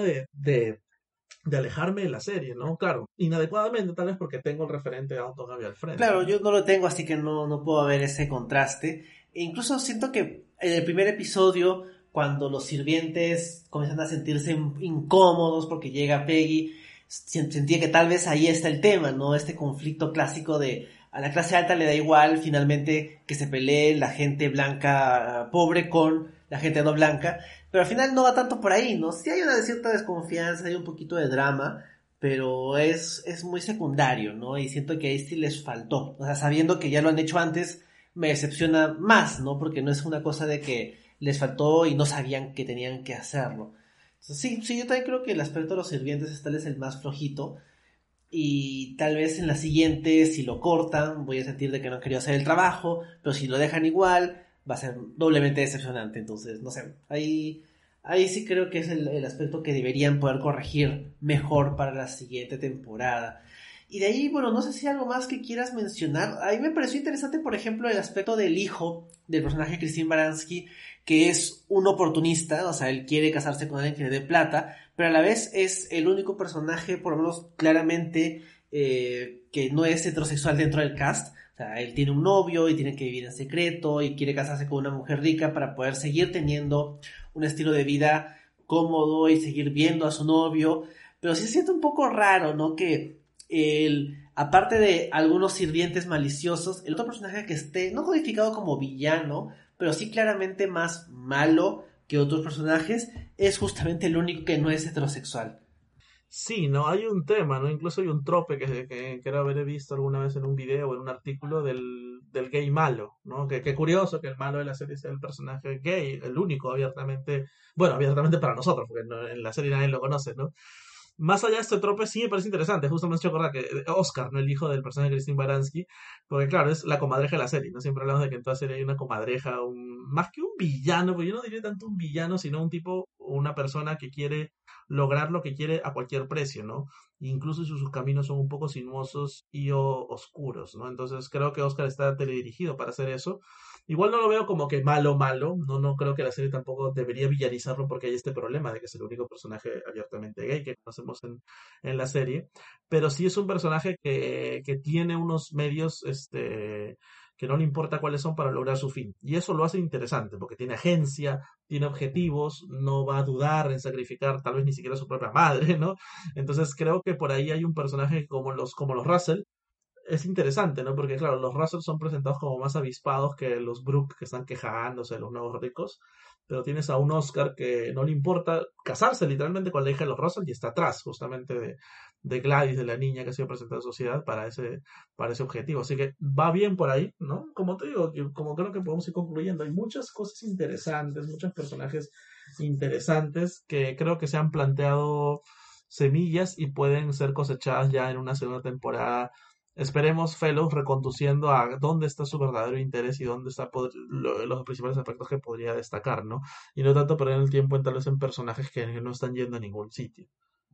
de alejarme de la serie, ¿no? Claro, inadecuadamente, tal vez porque tengo el referente de Downton Abbey al frente, Claro, ¿no? yo no lo tengo, así que no puedo ver ese contraste. E incluso siento que en el primer episodio, cuando los sirvientes comienzan a sentirse incómodos porque llega Peggy, sentía que tal vez ahí está el tema, ¿no? Este conflicto clásico de a la clase alta le da igual finalmente que se pelee la gente blanca pobre con la gente no blanca, pero al final no va tanto por ahí, ¿no? Sí hay una cierta desconfianza, hay un poquito de drama, pero es muy secundario, ¿no? Y siento que ahí sí les faltó. O sea, sabiendo que ya lo han hecho antes, me decepciona más, ¿no? Porque no es una cosa de que les faltó y no sabían que tenían que hacerlo. Entonces, sí, yo también creo que el aspecto de los sirvientes es tal vez el más flojito. Y tal vez en la siguiente, si lo cortan, voy a sentir de que no quería hacer el trabajo, pero si lo dejan igual, va a ser doblemente decepcionante. Entonces, no sé, ahí sí creo que es el aspecto que deberían poder corregir mejor para la siguiente temporada. Y de ahí, bueno, no sé si hay algo más que quieras mencionar. A mí me pareció interesante, por ejemplo, el aspecto del hijo del personaje de Christine Baranski, que es un oportunista, o sea, él quiere casarse con alguien que le dé plata, pero a la vez es el único personaje, por lo menos claramente, que no es heterosexual dentro del cast. O sea, él tiene un novio y tiene que vivir en secreto y quiere casarse con una mujer rica para poder seguir teniendo un estilo de vida cómodo y seguir viendo a su novio. Pero sí se siente un poco raro, ¿no? Que aparte de algunos sirvientes maliciosos, el otro personaje que esté, no codificado como villano, pero sí claramente más malo que otros personajes, es justamente el único que no es heterosexual. Sí, no, hay un tema, ¿no? Incluso hay un trope que creo haber visto alguna vez en un video o en un artículo del gay malo, ¿no? Que curioso que el malo de la serie sea el personaje gay, el único abiertamente, bueno, abiertamente para nosotros, porque en la serie nadie lo conoce, ¿no? Más allá de este trope, sí me parece interesante. Justo me he hecho acordar que Oscar, ¿no? El hijo del personaje de Christine Baranski, porque claro, es la comadreja de la serie, ¿no? Siempre hablamos de que en toda serie hay una comadreja, más que un villano, pues yo no diría tanto un villano, sino un tipo una persona que quiere lograr lo que quiere a cualquier precio, ¿no? Incluso si sus caminos son un poco sinuosos y oscuros, ¿no? Entonces creo que Oscar está teledirigido para hacer eso. Igual no lo veo como que malo, no creo que la serie tampoco debería villanizarlo porque hay este problema de que es el único personaje abiertamente gay que conocemos en la serie, pero sí es un personaje que tiene unos medios, que no le importa cuáles son para lograr su fin. Y eso lo hace interesante, porque tiene agencia, tiene objetivos, no va a dudar en sacrificar tal vez ni siquiera a su propia madre, ¿no? Entonces creo que por ahí hay un personaje como los Russell, es interesante, ¿no? Porque claro, los Russell son presentados como más avispados que los Brooke que están quejándose de los nuevos ricos, pero tienes a un Oscar que no le importa casarse literalmente con la hija de los Russell y está atrás justamente de Gladys, de la niña que ha sido presentada en sociedad para ese objetivo. Así que va bien por ahí, ¿no? Como te digo, como creo que podemos ir concluyendo, hay muchas cosas interesantes, muchos personajes interesantes que creo que se han planteado semillas y pueden ser cosechadas ya en una segunda temporada. Esperemos Fellows reconduciendo a dónde está su verdadero interés y dónde están los principales aspectos que podría destacar, ¿no? Y no tanto perder el tiempo tal vez en personajes que no están yendo a ningún sitio.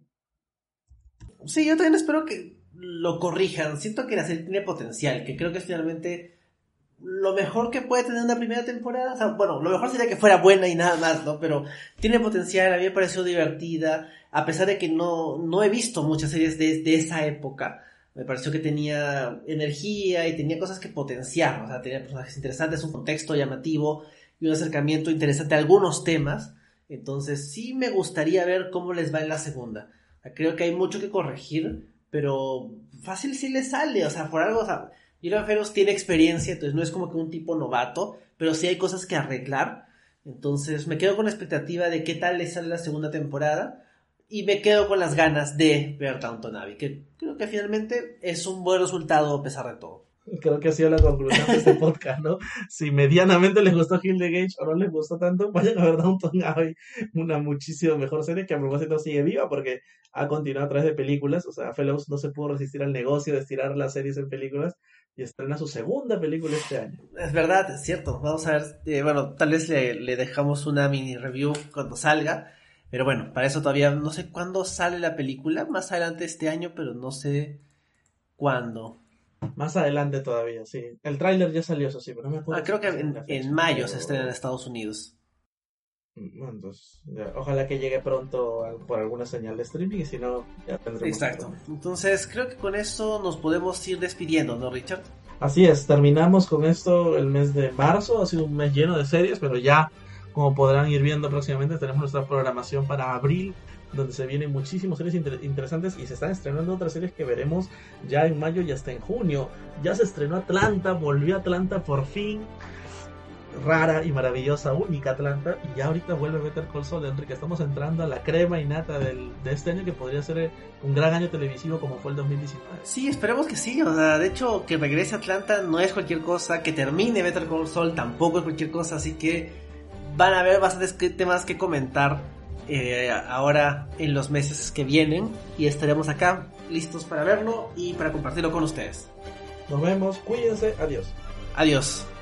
Sí, yo también espero que lo corrijan. Siento que la serie tiene potencial, que creo que es finalmente lo mejor que puede tener una primera temporada. O sea, bueno, lo mejor sería que fuera buena y nada más, ¿no? Pero tiene potencial, a mí me pareció divertida, a pesar de que no he visto muchas series de esa época. Me pareció que tenía energía y tenía cosas que potenciar, o sea, tenía personajes interesantes, un contexto llamativo y un acercamiento interesante a algunos temas. Entonces sí me gustaría ver cómo les va en la segunda. O sea, creo que hay mucho que corregir, pero fácil sí les sale, o sea, por algo, o sea, Julian Fellows tiene experiencia, entonces no es como que un tipo novato, pero sí hay cosas que arreglar. Entonces me quedo con la expectativa de qué tal les sale la segunda temporada. Y me quedo con las ganas de ver Downton Abbey, que creo que finalmente es un buen resultado a pesar de todo. Creo que ha sido la conclusión de este podcast, ¿no? Si medianamente les gustó Gildegate o no les gustó tanto, vayan a ver Downton Abbey, una muchísimo mejor serie que a propósito sigue viva porque ha continuado a través de películas. O sea, Fellows no se pudo resistir al negocio de estirar las series en películas y estrena su segunda película este año. Es verdad, es cierto. Vamos a ver, bueno, tal vez le dejamos una mini review cuando salga. Pero bueno, para eso todavía no sé cuándo sale la película, más adelante este año, pero no sé cuándo. Más adelante todavía, sí. El tráiler ya salió, eso sí, pero no me acuerdo. Creo que en mayo se estrena en Estados Unidos. Bueno, entonces, ojalá que llegue pronto por alguna señal de streaming y si no, ya tendremos. Exacto. Entonces creo que con eso nos podemos ir despidiendo, ¿no, Richard? Así es, terminamos con esto el mes de marzo, ha sido un mes lleno de series, pero ya, como podrán ir viendo próximamente, tenemos nuestra programación para abril, donde se vienen muchísimas series interesantes y se están estrenando otras series que veremos ya en mayo y hasta en junio. Ya se estrenó Atlanta, volvió Atlanta por fin, rara y maravillosa, única Atlanta, y ya ahorita vuelve Better Call Saul, Enrique. Estamos entrando a la crema y nata de este año que podría ser un gran año televisivo como fue el 2019. Sí, esperemos que sí, o sea, de hecho que regrese Atlanta no es cualquier cosa, que termine Better Call Saul tampoco es cualquier cosa, así que van a haber bastantes temas que comentar ahora en los meses que vienen y estaremos acá listos para verlo y para compartirlo con ustedes. Nos vemos, cuídense, adiós. Adiós.